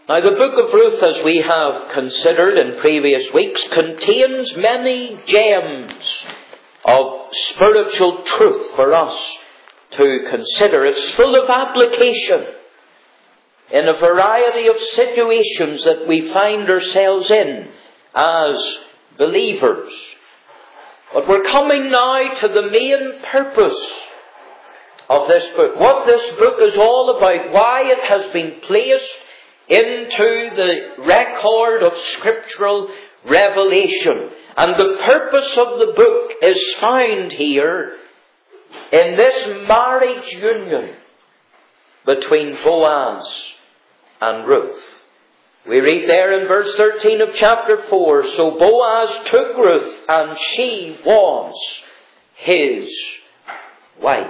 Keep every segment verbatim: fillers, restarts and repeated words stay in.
Now, the book of Ruth, as we have considered in previous weeks, contains many gems of spiritual truth for us to consider. It's full of application in a variety of situations that we find ourselves in as believers. But we're coming now to the main purpose of this book. What this book is all about. Why it has been placed into the record of scriptural revelation. And the purpose of the book is found here in this marriage union between Boaz and Ruth. We read there in verse thirteen of chapter four, so Boaz took Ruth, and she was his wife.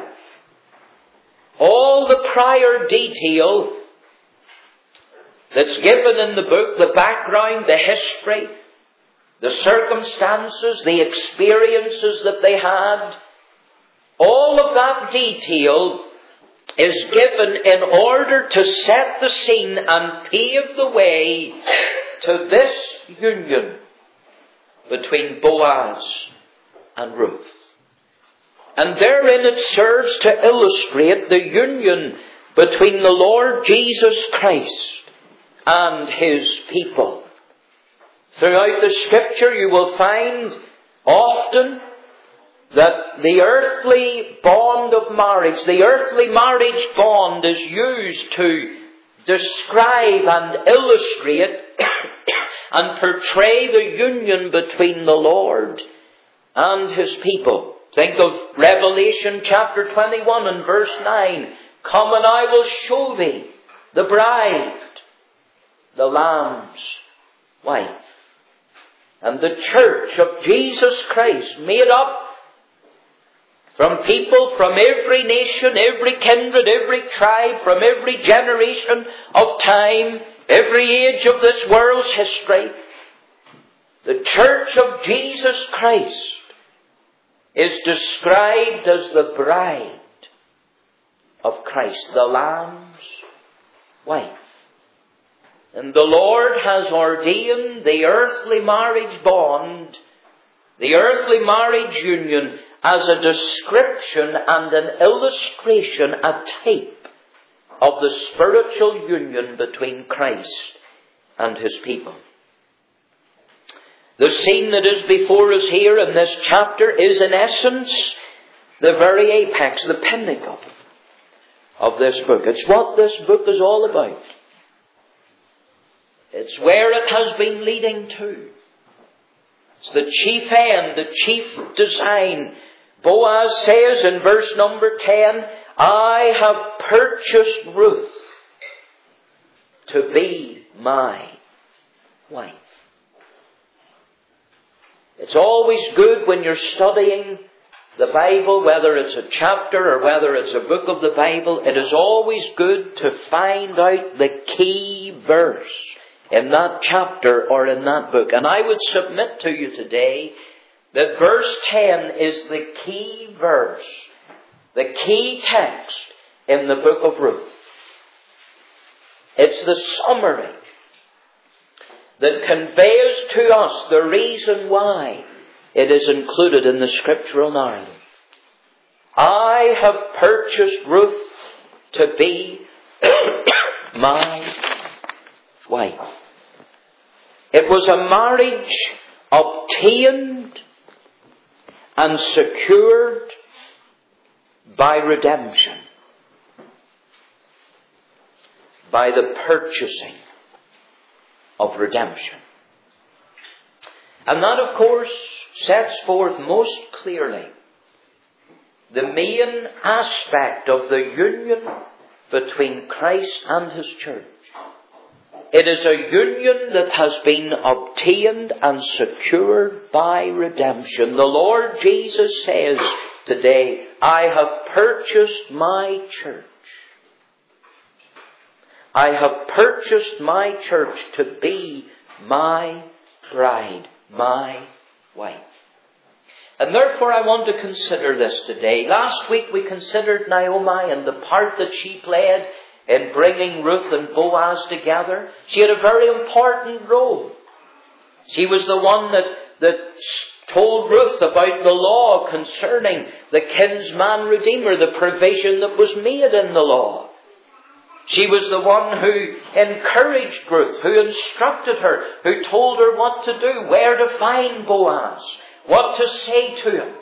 All the prior detail that's given in the book, the background, the history, the circumstances, the experiences that they had, all of that detail is given in order to set the scene and pave the way to this union between Boaz and Ruth. And therein it serves to illustrate the union between the Lord Jesus Christ and His people. Throughout the Scripture you will find often that the earthly bond of marriage, the earthly marriage bond is used to describe and illustrate and portray the union between the Lord and His people. Think of Revelation chapter twenty-one and verse nine. Come and I will show thee the bride, the Lamb's wife. And the church of Jesus Christ, made up from people from every nation, every kindred, every tribe, from every generation of time, every age of this world's history. The church of Jesus Christ is described as the bride of Christ, the Lamb's wife. And the Lord has ordained the earthly marriage bond, the earthly marriage union, as a description and an illustration, a type of the spiritual union between Christ and His people. The scene that is before us here in this chapter is in essence the very apex, the pinnacle of this book. It's what this book is all about. It's where it has been leading to. It's the chief end, the chief design. Boaz says in verse number ten, I have purchased Ruth to be my wife. It's always good when you're studying the Bible, whether it's a chapter or whether it's a book of the Bible, it is always good to find out the key verse in that chapter or in that book. And I would submit to you today that verse ten is the key verse, the key text in the book of Ruth. It's the summary that conveys to us the reason why it is included in the scriptural narrative. I have purchased Ruth to be my wife. It was a marriage obtained and secured by redemption, by the purchasing of redemption. And that, of course, sets forth most clearly the main aspect of the union between Christ and His church. It is a union that has been obtained and secured by redemption. The Lord Jesus says today, I have purchased my church. I have purchased my church to be my bride, my wife. And therefore I want to consider this today. Last week we considered Naomi and the part that she played in bringing Ruth and Boaz together. She had a very important role. She was the one that, that told Ruth about the law concerning the kinsman redeemer, the provision that was made in the law. She was the one who encouraged Ruth, who instructed her, who told her what to do, where to find Boaz, what to say to him.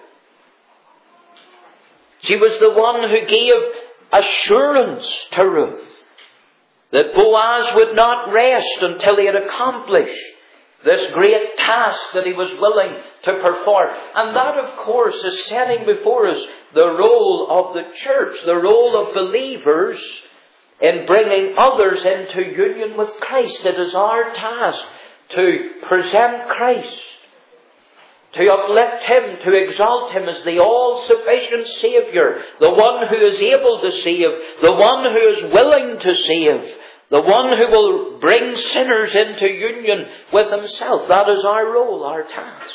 She was the one who gave assurance to Ruth that Boaz would not rest until he had accomplished this great task that he was willing to perform. And that, of course, is setting before us the role of the church, the role of believers in bringing others into union with Christ. It is our task to present Christ, to uplift Him, to exalt Him as the all-sufficient Saviour, the one who is able to save, the one who is willing to save, the one who will bring sinners into union with Himself. That is our role, our task.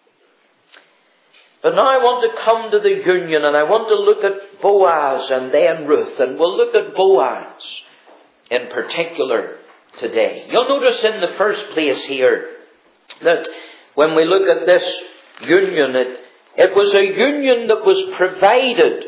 But now I want to come to the union, and I want to look at Boaz and then Ruth. And we'll look at Boaz in particular today. You'll notice in the first place here that when we look at this union, it, it was a union that was provided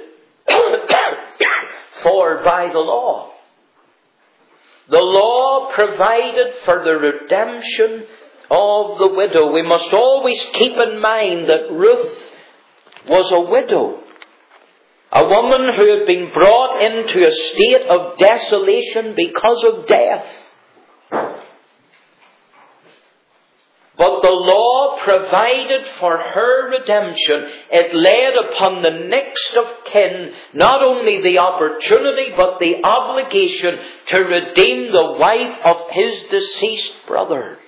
for by the law. The law provided for the redemption of the widow. We must always keep in mind that Ruth was a widow. A woman who had been brought into a state of desolation because of death. But the law provided for her redemption. It laid upon the next of kin not only the opportunity but the obligation to redeem the wife of his deceased brother.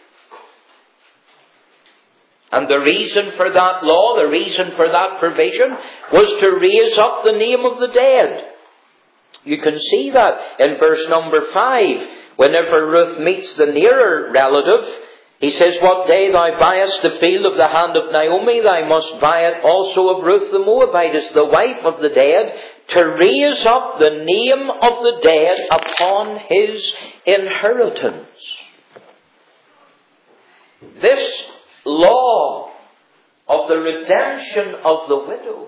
And the reason for that law, the reason for that provision, was to raise up the name of the dead. You can see that in verse number five. Whenever Ruth meets the nearer relative, he says, "What day thou buyest the field of the hand of Naomi, thou must buy it also of Ruth the Moabitess, the wife of the dead, to raise up the name of the dead upon his inheritance." This law of the redemption of the widow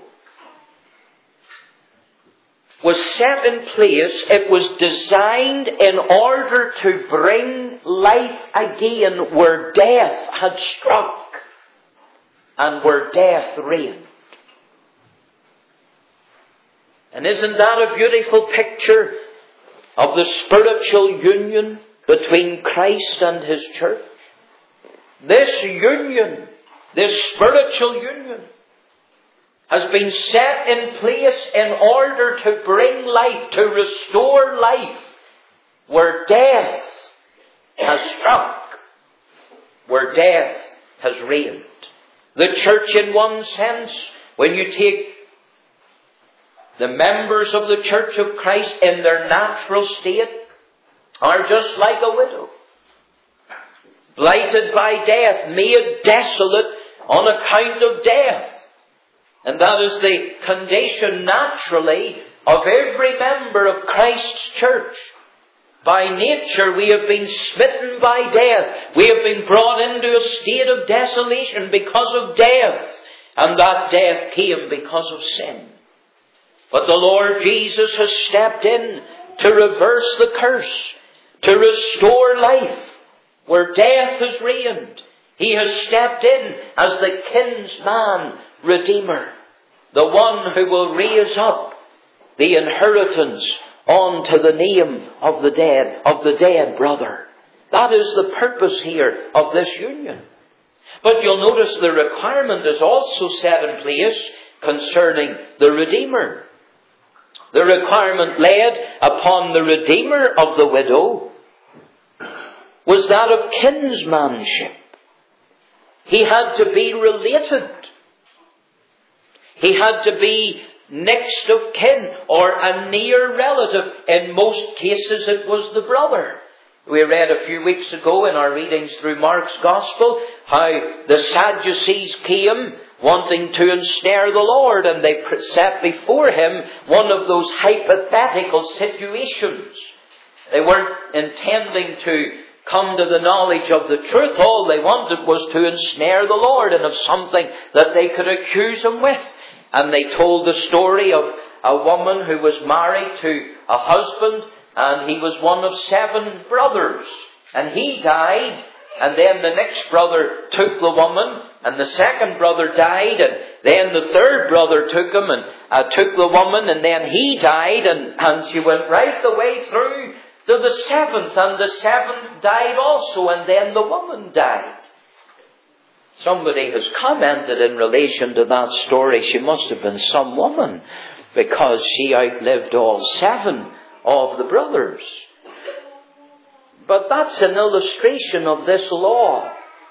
was set in place. It was designed in order to bring life again where death had struck and where death reigned. And isn't that a beautiful picture of the spiritual union between Christ and His church? This union, this spiritual union, has been set in place in order to bring life, to restore life, where death has struck, where death has reigned. The church, in one sense, when you take the members of the Church of Christ in their natural state, are just like a widow. Blighted by death, made desolate on account of death. And that is the condition naturally of every member of Christ's church. By nature we have been smitten by death. We have been brought into a state of desolation because of death. And that death came because of sin. But the Lord Jesus has stepped in to reverse the curse, to restore life. Where death has reigned, He has stepped in as the kinsman redeemer, the one who will raise up the inheritance onto the name of the dead, of the dead brother. That is the purpose here of this union. But you'll notice the requirement is also set in place concerning the Redeemer. The requirement laid upon the Redeemer of the widow was that of kinsmanship. He had to be related. He had to be next of kin or a near relative. In most cases it was the brother. We read a few weeks ago in our readings through Mark's Gospel how the Sadducees came wanting to ensnare the Lord, and they set before Him one of those hypothetical situations They weren't intending to come to the knowledge of the truth. All they wanted was to ensnare the Lord and of something that they could accuse Him with. And they told the story of a woman who was married to a husband, and he was one of seven brothers. And he died, and then the next brother took the woman, and the second brother died, and then the third brother took him and uh, took the woman, and then he died, and, and she went right the way through to the seventh, and the seventh died also, and then the woman died. Somebody has commented in relation to that story, she must have been some woman, because she outlived all seven of the brothers. But that's an illustration of this law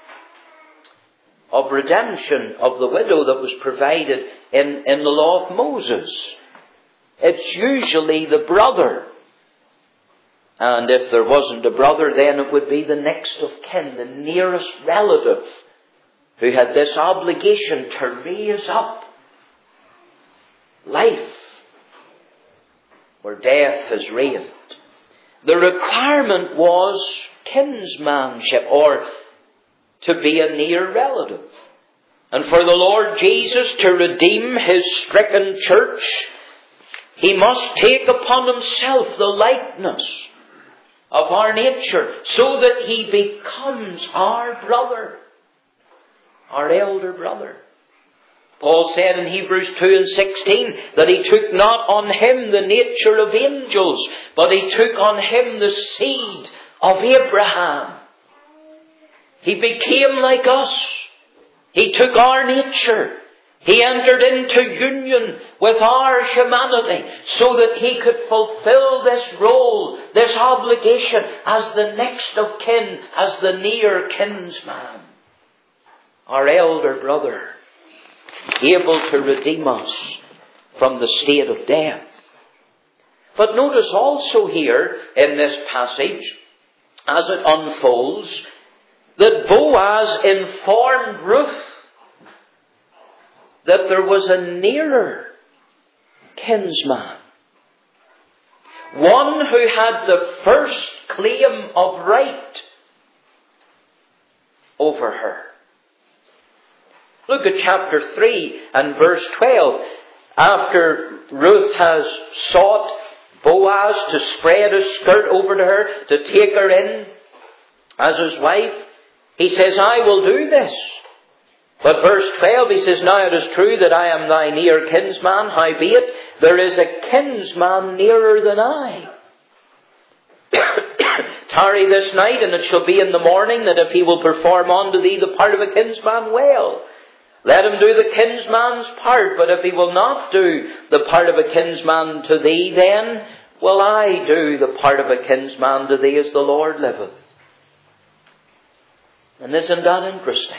of redemption of the widow that was provided in, in the law of Moses. It's usually the brother. And if there wasn't a brother, then it would be the next of kin, the nearest relative, who had this obligation to raise up life where death has reigned. The requirement was kinsmanship, or to be a near relative. And for the Lord Jesus to redeem His stricken church, He must take upon Himself the likeness of our nature, so that He becomes our brother, our elder brother. Paul said in Hebrews two and sixteen that He took not on Him the nature of angels, but He took on Him the seed of Abraham. He became like us. He took our nature. He entered into union with our humanity so that He could fulfill this role, this obligation as the next of kin, as the near kinsman, our elder brother, able to redeem us from the state of death. But notice also here in this passage, as it unfolds, that Boaz informed Ruth that there was a nearer kinsman, one who had the first claim of right over her. Look at chapter three and verse twelve. After Ruth has sought Boaz to spread his skirt over to her, to take her in as his wife, he says, I will do this. But verse twelve, he says, now it is true that I am thy near kinsman, howbeit there is a kinsman nearer than I. Tarry this night, and it shall be in the morning that if he will perform unto thee the part of a kinsman, well, let him do the kinsman's part. But if he will not do the part of a kinsman to thee, then will I do the part of a kinsman to thee, as the Lord liveth. And isn't that interesting?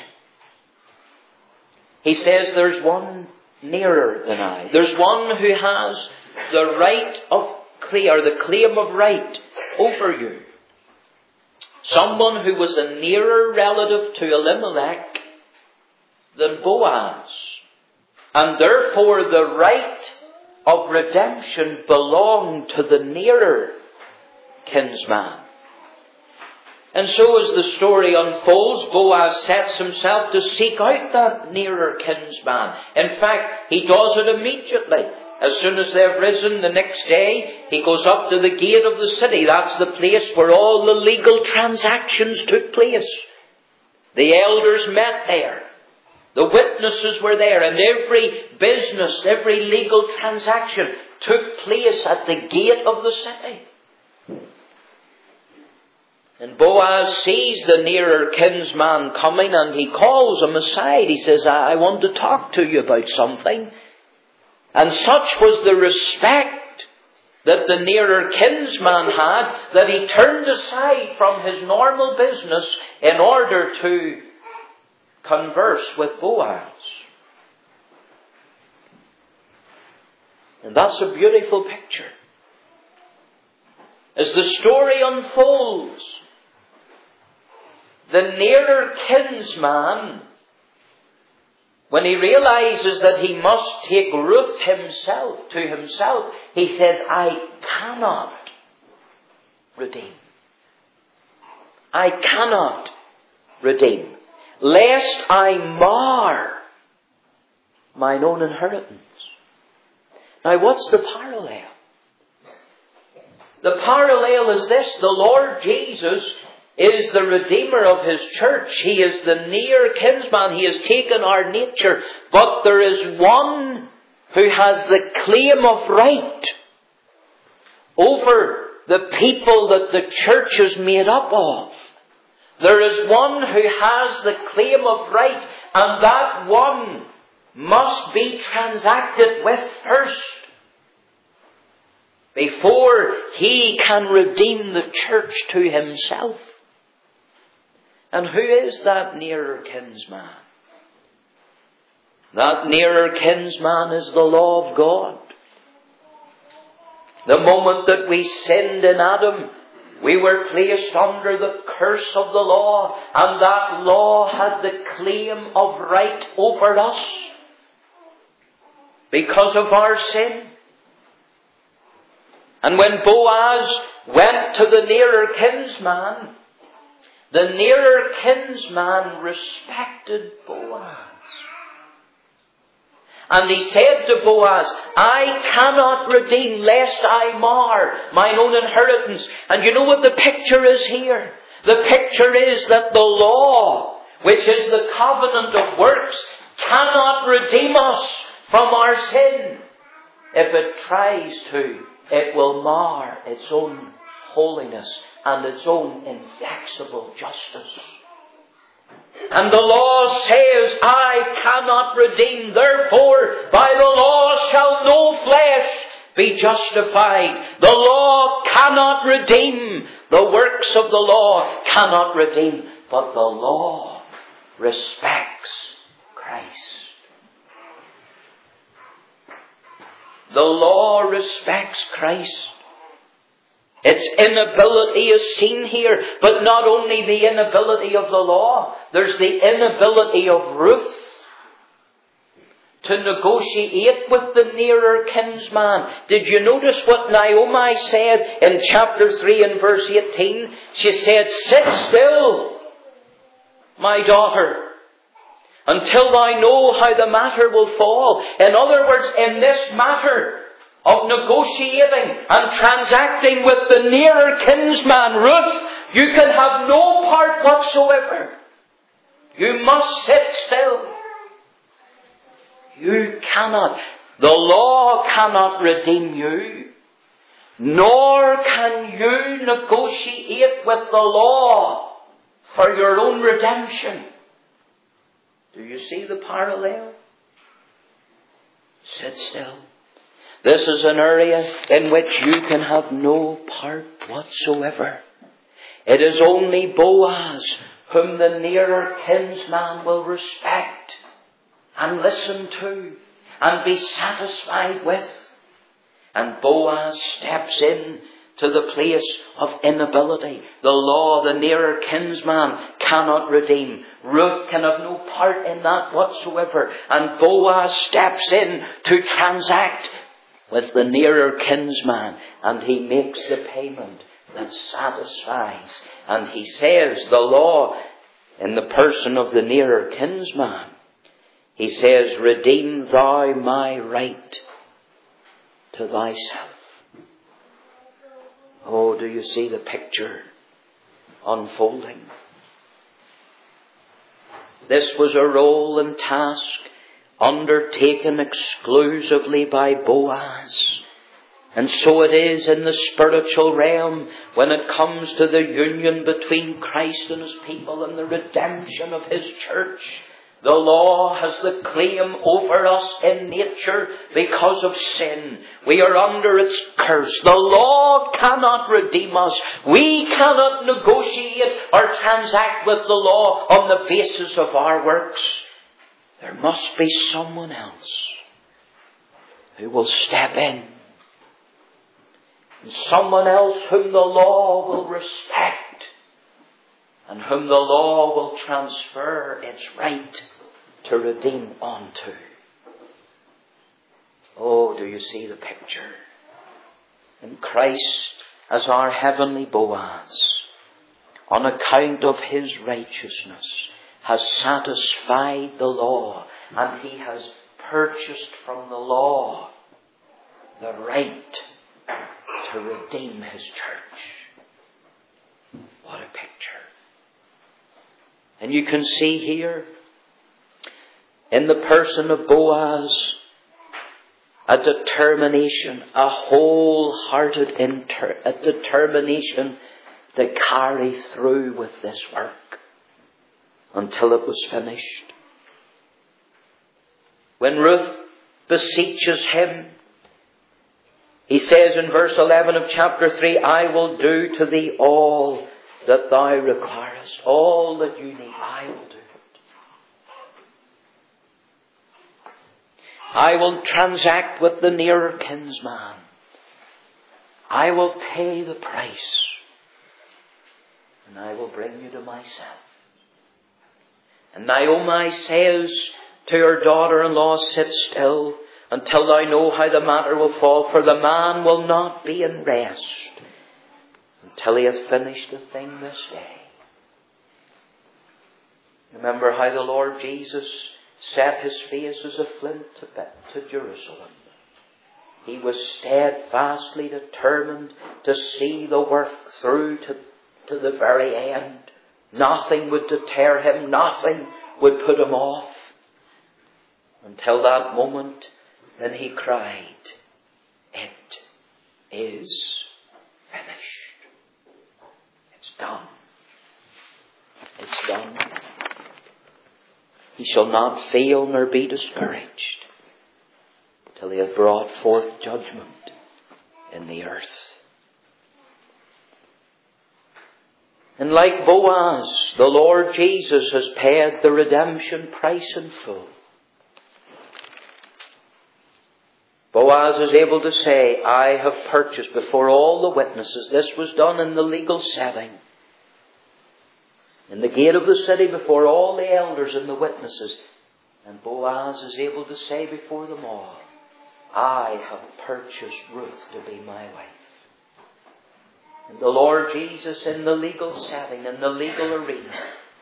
He says there's one nearer than I. There's one who has the right of claim, or the claim of right over you. Someone who was a nearer relative to Elimelech than Boaz. And therefore the right of redemption belonged to the nearer kinsman. And so as the story unfolds, Boaz sets himself to seek out that nearer kinsman. In fact, he does it immediately. As soon as they've risen the next day, he goes up to the gate of the city. That's the place where all the legal transactions took place. The elders met there. The witnesses were there, and every business, every legal transaction took place at the gate of the city. And Boaz sees the nearer kinsman coming, and he calls him aside. He says, I want to talk to you about something. And such was the respect that the nearer kinsman had, that he turned aside from his normal business in order to converse with Boaz. And that's a beautiful picture. As the story unfolds, the nearer kinsman, when he realizes that he must take Ruth himself to himself, he says, I cannot redeem. I cannot redeem, lest I mar mine own inheritance. Now what's the parallel? The parallel is this: the Lord Jesus is the Redeemer of His church. He is the near kinsman. He has taken our nature. But there is one who has the claim of right over the people that the church is made up of. There is one who has the claim of right, and that one must be transacted with first before he can redeem the church to himself. And who is that nearer kinsman? That nearer kinsman is the law of God. The moment that we sinned in Adam, we were placed under the curse of the law, and that law had the claim of right over us because of our sin. And when Boaz went to the nearer kinsman, the nearer kinsman respected Boaz. And he said to Boaz, I cannot redeem lest I mar mine own inheritance. And you know what the picture is here? The picture is that the law, which is the covenant of works, cannot redeem us from our sin. If it tries to, it will mar its own holiness and its own inflexible justice. And the law says, I cannot redeem, therefore by the law shall no flesh be justified. The law cannot redeem. The works of the law cannot redeem. But the law respects Christ. The law respects Christ. Its inability is seen here, but not only the inability of the law, there's the inability of Ruth to negotiate with the nearer kinsman. Did you notice what Naomi said in chapter three and verse eighteen? She said, sit still, my daughter, until I know how the matter will fall. In other words, in this matter of negotiating and transacting with the nearer kinsman, Ruth, you can have no part whatsoever. You must sit still. You cannot. The law cannot redeem you, nor can you negotiate with the law for your own redemption. Do you see the parallel? Sit still. This is an area in which you can have no part whatsoever. It is only Boaz whom the nearer kinsman will respect and listen to and be satisfied with. And Boaz steps in to the place of inability. The law, the nearer kinsman cannot redeem. Ruth can have no part in that whatsoever. And Boaz steps in to transact with the nearer kinsman, and he makes the payment that satisfies. And he says, the law, in the person of the nearer kinsman, he says, redeem thou my right to thyself. Oh, do you see the picture unfolding? This was a role and task undertaken exclusively by Boaz. And so it is in the spiritual realm when it comes to the union between Christ and His people and the redemption of His church. The law has the claim over us in nature because of sin. We are under its curse. The law cannot redeem us. We cannot negotiate or transact with the law on the basis of our works. There must be someone else who will step in. And someone else whom the law will respect. And whom the law will transfer its right to redeem onto. Oh, do you see the picture? In Christ as our heavenly Boaz, on account of his righteousness, has satisfied the law, and he has purchased from the law the right to redeem his church. What a picture. And you can see here, in the person of Boaz, a determination, a wholehearted inter- a determination to carry through with this work until it was finished. When Ruth beseeches him, he says in verse eleven of chapter three, I will do to thee all that thou requirest. All that you need, I will do it. I will transact with the nearer kinsman. I will pay the price. And I will bring you to myself. And Naomi says to her daughter-in-law, sit still until thou know how the matter will fall, for the man will not be in rest until he hath finished the thing this day. Remember how the Lord Jesus set his face as a flint to, to Jerusalem. He was steadfastly determined to see the work through to, to the very end. Nothing would deter him. Nothing would put him off. Until that moment when he cried, it is finished. It's done. It's done. He shall not fail nor be discouraged till he have brought forth judgment in the earth. And like Boaz, the Lord Jesus has paid the redemption price in full. Boaz is able to say, I have purchased before all the witnesses. This was done in the legal setting. In the gate of the city before all the elders and the witnesses. And Boaz is able to say before them all, I have purchased Ruth to be my wife. And the Lord Jesus in the legal setting, in the legal arena,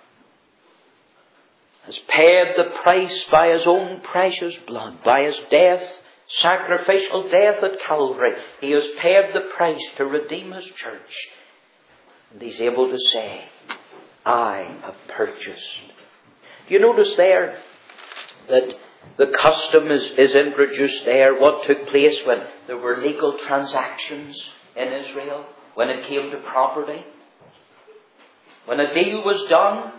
has paid the price by his own precious blood, by his death, sacrificial death at Calvary. He has paid the price to redeem his church. And he's able to say, I have purchased. Do you notice there that the custom is, is introduced there? What took place when there were legal transactions in Israel? When it came to property? When a deal was done,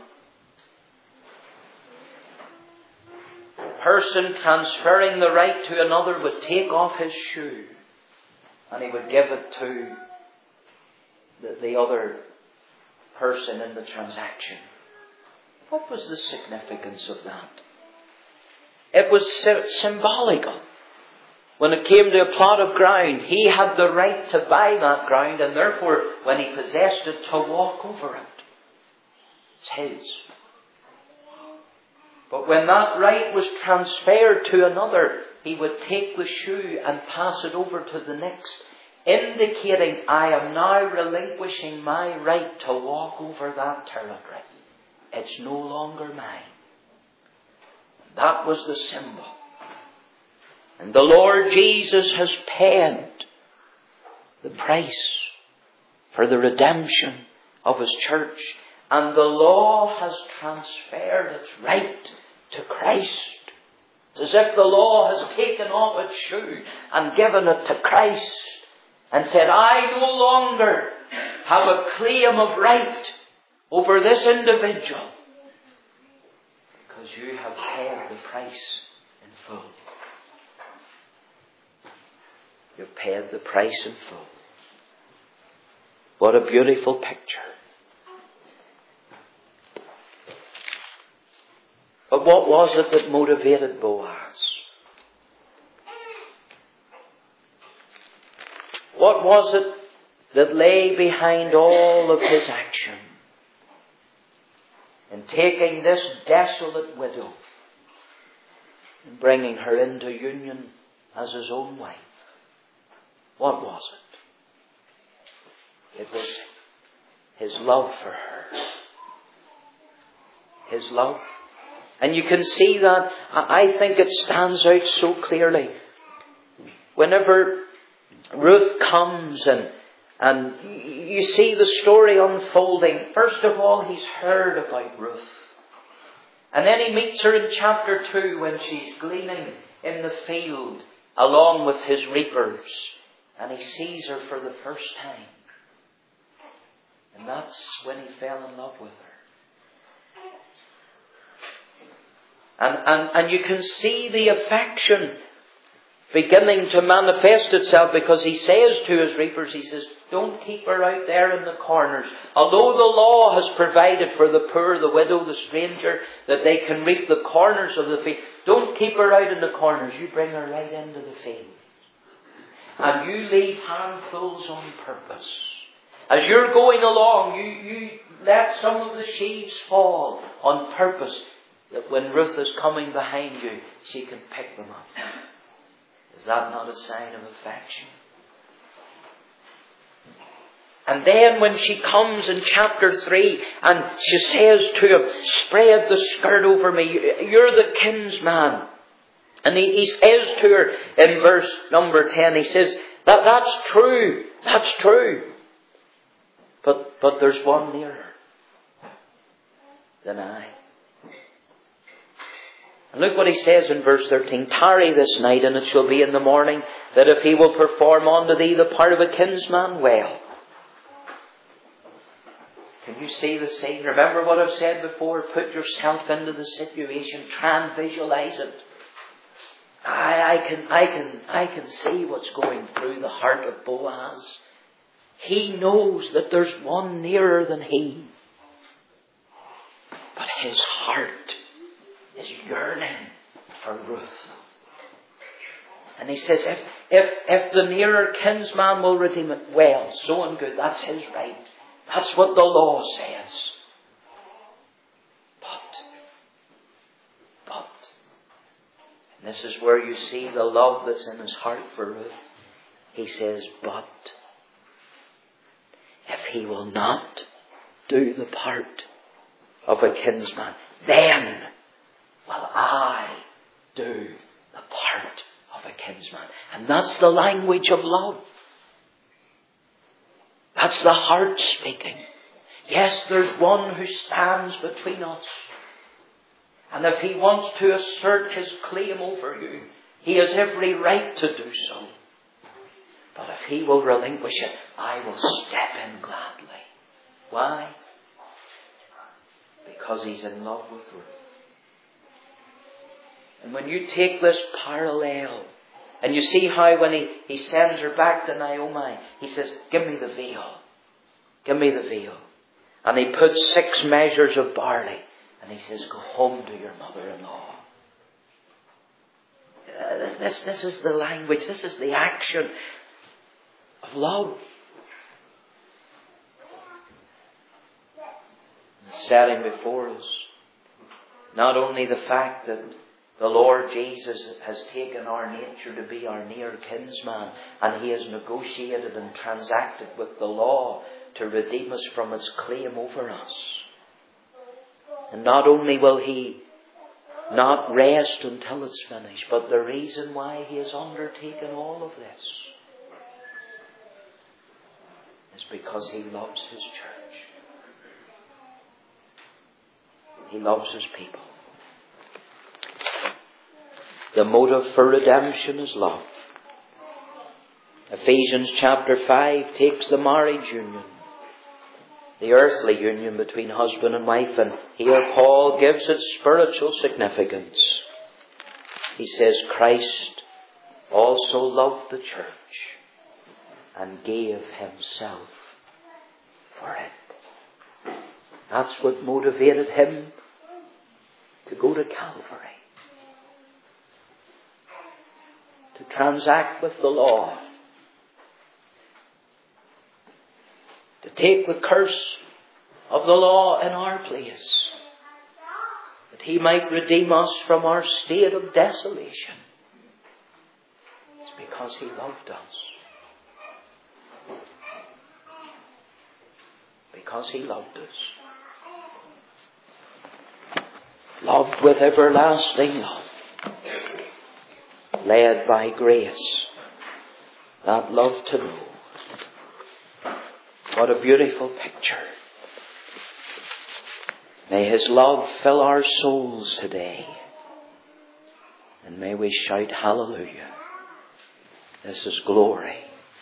the person transferring the right to another would take off his shoe and he would give it to the, the other person in the transaction. What was the significance of that? It was symbolical. When it came to a plot of ground, he had the right to buy that ground, and therefore, when he possessed it, to walk over it. It's his. But when that right was transferred to another, he would take the shoe and pass it over to the next, indicating, I am now relinquishing my right to walk over that territory. It's no longer mine. That was the symbol. And the Lord Jesus has paid the price for the redemption of his church. And the law has transferred its right to Christ. It's as if the law has taken off its shoe and given it to Christ and said, I no longer have a claim of right over this individual because you have paid the price in full. You've paid the price in full. What a beautiful picture. But what was it that motivated Boaz? What was it that lay behind all of his action in taking this desolate widow and bringing her into union as his own wife? What was it? It was His love for her. His love. And you can see that. I think it stands out so clearly. Whenever Ruth comes and, and you see the story unfolding. First of all, he's heard about Ruth. And then he meets her in chapter two when she's gleaning in the field along with his reapers. And he sees her for the first time. And that's when he fell in love with her. And, and, and you can see the affection beginning to manifest itself, because he says to his reapers, he says, don't keep her out there in the corners. Although the law has provided for the poor, the widow, the stranger, that they can reap the corners of the field, don't keep her out in the corners. You bring her right into the field. And you leave handfuls on purpose. As you're going along, you, you let some of the sheaves fall on purpose, that when Ruth is coming behind you, she can pick them up. Is that not a sign of affection? And then when she comes in chapter three and she says to him, spread the skirt over me. You're the kinsman. And he, he says to her in verse number ten, he says, that, that's true. That's true. But, but there's one nearer than I. And look what he says in verse thirteen. Tarry this night, and it shall be in the morning, that if he will perform unto thee the part of a kinsman, well. Can you see the scene? Remember what I've said before? Put yourself into the situation. Try and visualize it. I, I can, I can, I can see what's going through the heart of Boaz. He knows that there's one nearer than he. But his heart is yearning for Ruth. And he says, if, if, if the nearer kinsman will redeem it, well, so and good, that's his right. That's what the law says. But, but, and this is where you see the love that's in his heart for Ruth. He says, but, if he will not do the part of a kinsman, then will I do the part of a kinsman. And that's the language of love. That's the heart speaking. Yes, there's one who stands between us. And if he wants to assert his claim over you, he has every right to do so. But if he will relinquish it, I will step in gladly. Why? Because he's in love with Ruth. And when you take this parallel, and you see how when he, he sends her back to Naomi, he says, give me the veil. Give me the veil. And he puts six measures of barley. And he says, go home to your mother-in-law. Uh, this, this is the language. This is the action of love. It's setting before us not only the fact that the Lord Jesus has taken our nature to be our near kinsman, and he has negotiated and transacted with the law to redeem us from its claim over us. And not only will he not rest until it's finished, but the reason why he has undertaken all of this is because he loves his church. He loves his people. The motive for redemption is love. Ephesians chapter five takes the marriage union, the earthly union between husband and wife, and here Paul gives it spiritual significance. He says, Christ also loved the church and gave himself for it. That's what motivated him to go to Calvary. To transact with the law. To take the curse of the law in our place. That he might redeem us from our state of desolation. It's because he loved us. because He loved us. Loved with everlasting love. Led by grace. That love to know. What a beautiful picture. May His love fill our souls today. And may we shout hallelujah. This is glory.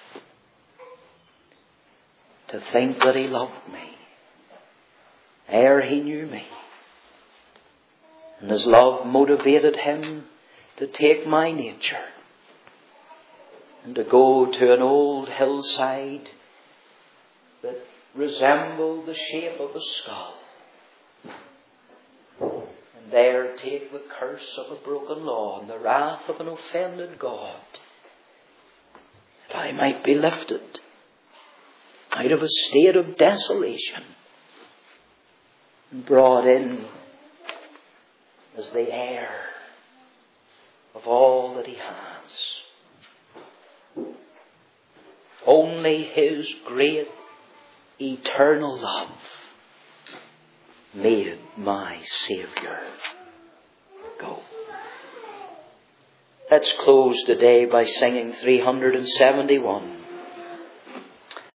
To think that He loved me ere He knew me. And His love motivated Him to take my nature and to go to an old hillside that resembled the shape of a skull. And there take the curse of a broken law and the wrath of an offended God, that I might be lifted out of a state of desolation and brought in as the heir of all that He has. Only His great eternal love made my Saviour go. Let's close today by singing three hundred seventy-one.